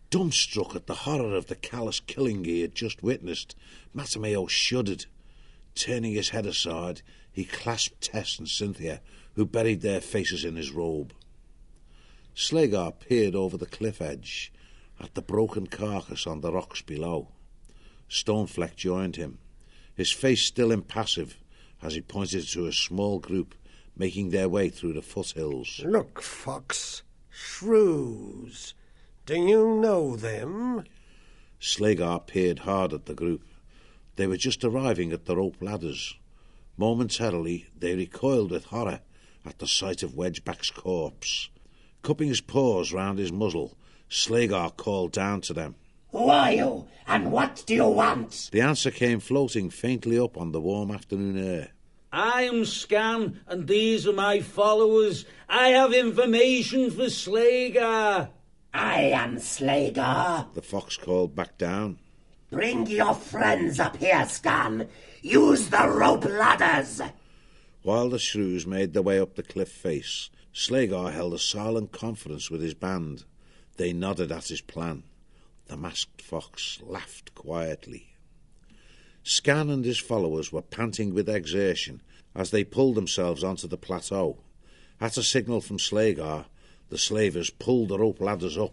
Dumbstruck at the horror of the callous killing he had just witnessed, Mattameo shuddered. Turning his head aside, he clasped Tess and Cynthia, who buried their faces in his robe. Slagar peered over the cliff edge at the broken carcass on the rocks below. Stonefleck joined him, his face still impassive, as he pointed to a small group making their way through the foothills. Look, Fox, shrews. Do you know them? Slagar peered hard at the group. They were just arriving at the rope ladders. Momentarily, they recoiled with horror at the sight of Wedgeback's corpse. Cupping his paws round his muzzle, Slagar called down to them. Who are you, and what do you want? The answer came floating faintly up on the warm afternoon air. I am Scan, and these are my followers. I have information for Slagar. I am Slagar. The fox called back down. Bring your friends up here, Scan. Use the rope ladders. While the shrews made their way up the cliff face, Slagar held a silent conference with his band. They nodded at his plan. The masked fox laughed quietly. Scan and his followers were panting with exertion as they pulled themselves onto the plateau. At a signal from Slagar, the slavers pulled the rope ladders up.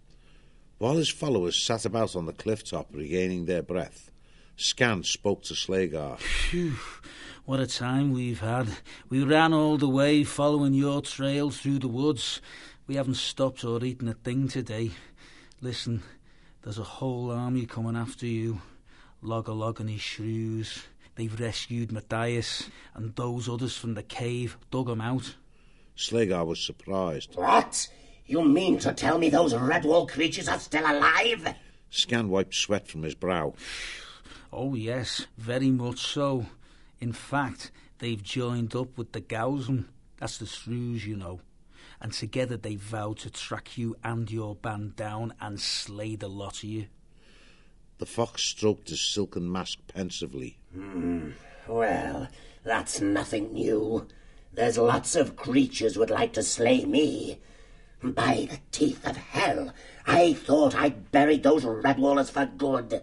While his followers sat about on the cliff top regaining their breath, Scan spoke to Slagar. Phew, what a time we've had. We ran all the way following your trail through the woods. We haven't stopped or eaten a thing today. Listen, there's a whole army coming after you. Log and his shrews. They've rescued Matthias, and those others from the cave dug him out. Slagar was surprised. What? You mean to tell me those Redwall creatures are still alive? Scan wiped sweat from his brow. Oh, yes, very much so. In fact, they've joined up with the Gauzen. That's the shrews, you know. And together they vowed to track you and your band down and slay the lot of you. The fox stroked his silken mask pensively. Well, that's nothing new. There's lots of creatures would like to slay me. By the teeth of hell, I thought I'd buried those Redwallers for good.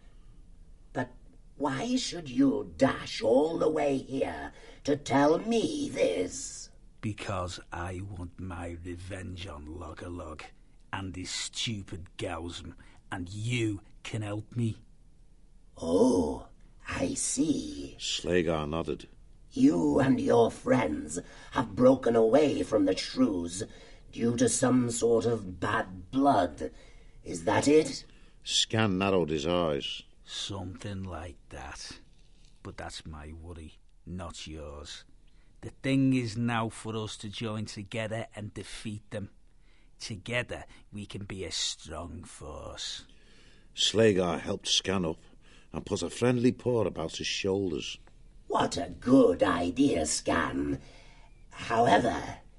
But why should you dash all the way here to tell me this? Because I want my revenge on Log and his stupid Gauzen, and you can help me. Oh, I see. Slagar nodded. You and your friends have broken away from the shrews due to some sort of bad blood. Is that it? Scan narrowed his eyes. Something like that. But that's my worry, not yours. The thing is now for us to join together and defeat them. Together we can be a strong force. Slagar helped Scan up and put a friendly paw about his shoulders. What a good idea, Scan. However,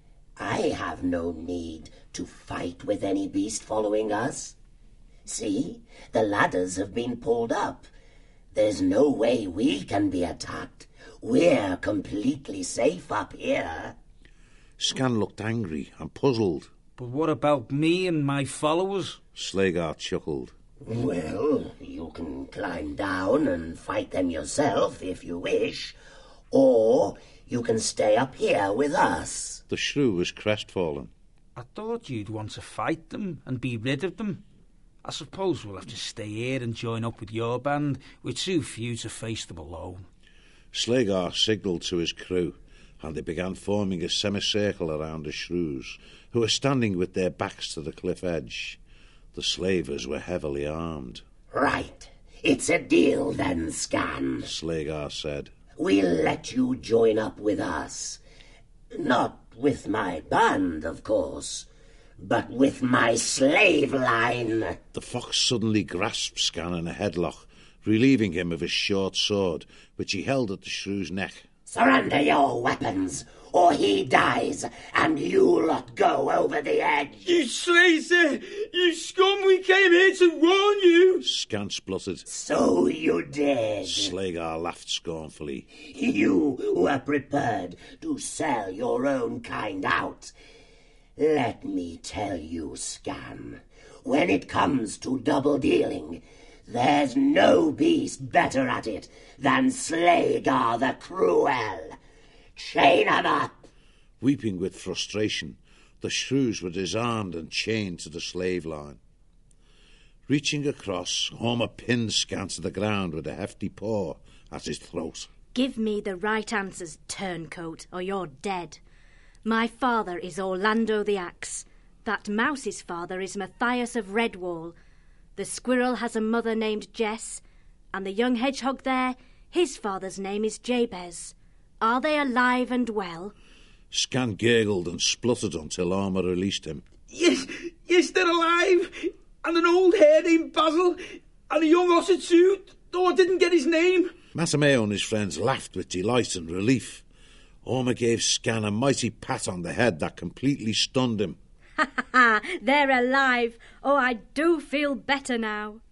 I have no need to fight with any beast following us. See, the ladders have been pulled up. There's no way we can be attacked. We're completely safe up here. Scan looked angry and puzzled. But what about me and my followers? Slagar chuckled. Well, you can climb down and fight them yourself if you wish, or you can stay up here with us. The shrew was crestfallen. I thought you'd want to fight them and be rid of them. I suppose we'll have to stay here and join up with your band. We're too few to face them alone. Slagar signalled to his crew, and they began forming a semicircle around the shrews, who were standing with their backs to the cliff edge. The slavers were heavily armed. Right. It's a deal then, Scan. Slagar said. We'll let you join up with us. Not with my band, of course, but with my slave line. The fox suddenly grasped Scan in a headlock, relieving him of his short sword, which he held at the shrew's neck. Surrender your weapons, or he dies, and you lot go over the edge. You traitor! You scum! We came here to warn you! Scan spluttered. So you did. Slagar laughed scornfully. You were prepared to sell your own kind out. Let me tell you, Scan, When it comes to double dealing, there's no beast better at it than Slagar the Cruel. Chain 'em up! Weeping with frustration, the shrews were disarmed and chained to the slave line. Reaching across, Homer pinned Scan to the ground with a hefty paw at his throat. Give me the right answers, turncoat, or you're dead. My father is Orlando the Axe. That mouse's father is Matthias of Redwall. The squirrel has a mother named Jess, and the young hedgehog there, his father's name is Jabez. Are they alive and well? Scan gurgled and spluttered until Homer released him. Yes, they're alive. And an old hare named Basil, and a young otter too, though I didn't get his name. Masameo and his friends laughed with delight and relief. Homer gave Scan a mighty pat on the head that completely stunned him. Ha ha ha! They're alive! Oh, I do feel better now.